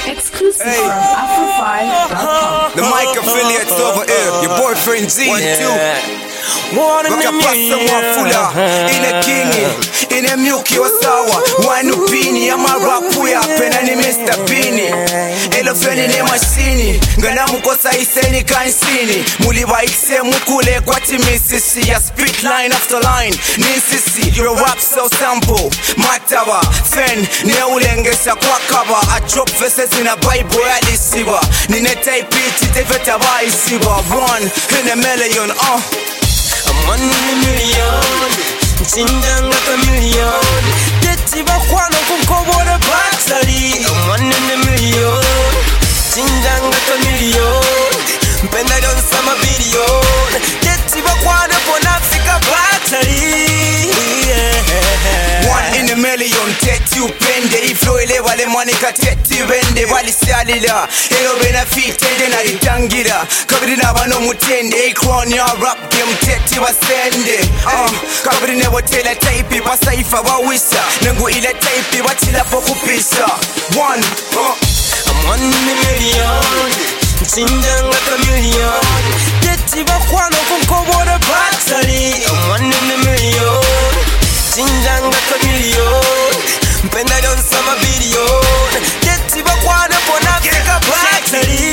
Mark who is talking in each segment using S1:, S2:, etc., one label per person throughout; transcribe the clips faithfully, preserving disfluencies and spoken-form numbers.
S1: Exclusive hey. From Afro five dot com.
S2: The mic affiliates over here. Your boyfriend Z too. Wakapasa wafula ine kingi ine myuki wasawa wanupini ya marapu ya pena ni mister Pini elofeni ni mashini ngana mukosa iseni kansini muliwa ikse mukule kwa timisisi ya spit line after line nisisi your rap so sample matawa fen ne ulengesha kwa kaba I drop verses in a bible ya lisiba nineta ipiti tefeta ba isiba one in a million uh
S3: I'm one in a million, Chinjanga chameleon. Teti bakwano kunkobora battery. I'm one in a million, Chinjanga chameleon. Mpenda don sama billion. Teti bakwano ponafika battery.
S2: One in a million, teti upende. Iflo ile wale manika teti wende. Wali sialila, elo benefit ende na litangira. Kabiri na wano mutende, crown ya rap game teti wasende. uh, Kabiri nebo tela taipi, pasaifa wawisa. Nengu ile taipi, watila pokupisha. One, uh.
S3: I'm one in a million, Chinjanga chameleon. Teti bakwano kunkobora battery. I'm one in a million, Chinjanga chameleon. Mpenda don sama billion. Teti bakwano ponafika battery.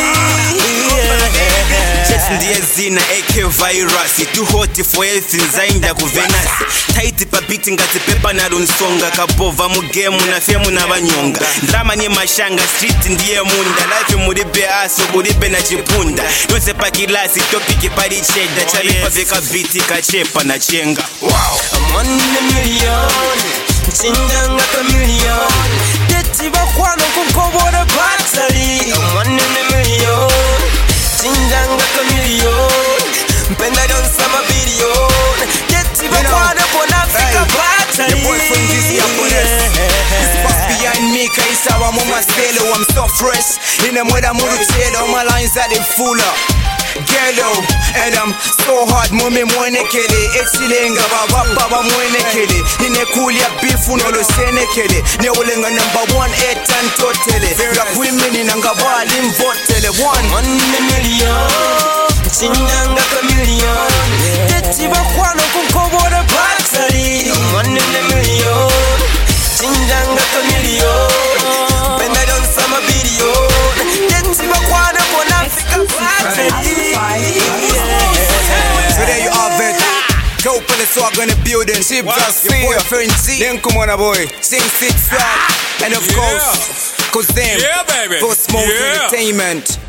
S2: Ndiye zina A K virus too hot for everything zainda ku Venus tight pa beat ngati pepa na runsonga kabova mu game na femu na banyonga drama ni mashanga street ndiye munda life muribe aso muribe na chipunda yose pa kilasi topic pari cheda chali pa veka beat kachepa na chenga. Wow,
S3: I'm one in a million, Chinjanga chameleon. Teti bakwano kunkobora battery. I'm one in a million, Chinjanga chameleon. Mpenda don sama billion. Teti bakwano ponafika battery.
S2: Your boyfriend is here for this. This box behind me kaisa wa mama stelo. I'm so fresh in a mweda muru chelo. My lines are the full up Gelo, and I'm so hard, mumi mwene kele. Echilenga baba baba mwene kele. Nine kulia bifu nolo sene kele. Ne ulenga number one eight and totele. Vera kwimini nanga bali mvotele. One,
S3: one in a million, Chinjanga chameleon. Teti bakwano kunkobora battery. One in a million, Chinjanga chameleon. Penda don sama billion. Teti bakwano ponafika battery.
S2: So there you have it. Go for the swag on the building. Chip just your boyfriend Z. Then come on, boy. Sing six song. And of
S4: yeah.
S2: course, cause them
S4: yeah, baby.
S2: for Smoke
S4: yeah.
S2: Entertainment.